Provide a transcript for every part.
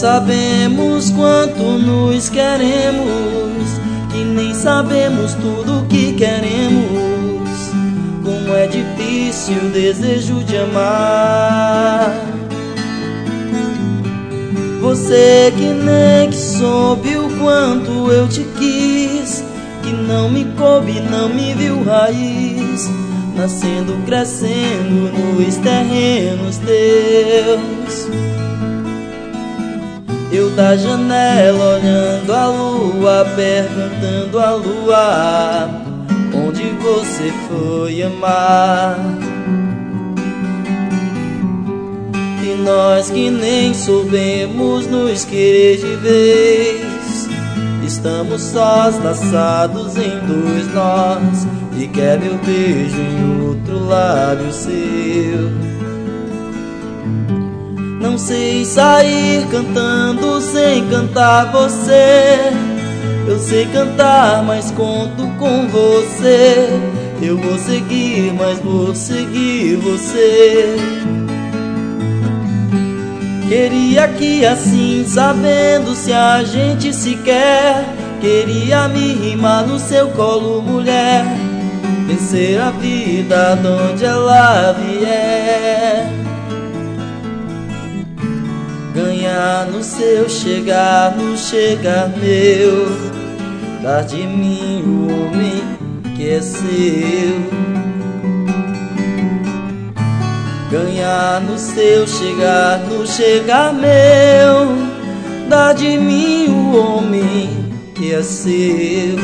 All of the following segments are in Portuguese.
sabemos quanto nos queremos, que nem sabemos tudo que queremos. Como é difícil o desejo de amar. Você que nem que soube o quanto eu te quis, que não me coube, não me viu raiz, nascendo, crescendo nos terrenos teus. Eu da janela olhando a lua, perguntando à lua onde você foi amar. E nós que nem soubemos nos querer de vez, estamos sós, laçados em dois nós, e quer meu beijo em outro lábio seu. Não sei sair cantando sem cantar você. Eu sei cantar, mas conto com você. Eu vou seguir, mas vou seguir você. Queria que assim, sabendo se a gente se quer, queria me rimar no seu colo, mulher, vencer a vida de onde ela vier, ganhar no seu chegar, no chegar meu, dar de mim o homem que é seu. Ganhar no seu chegar, no chegar meu, dar de mim o homem que é seu.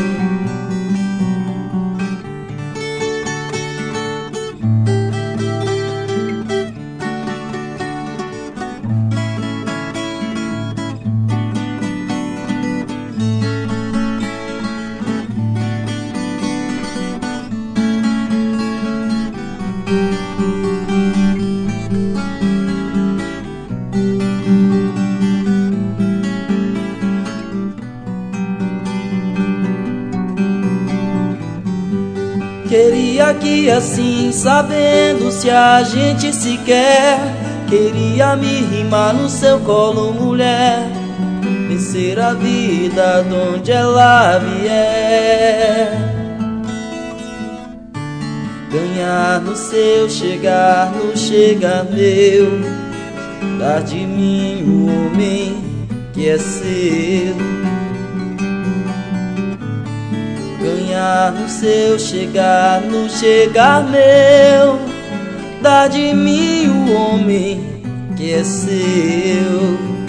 Queria que assim, sabendo se a gente se quer, queria me rimar no seu colo, mulher, vencer a vida de onde ela vier, ganhar no seu chegar, no chegar meu, dar de mim o homem que é seu. Ganhar no seu chegar, no chegar meu, dar de mim o homem que é seu.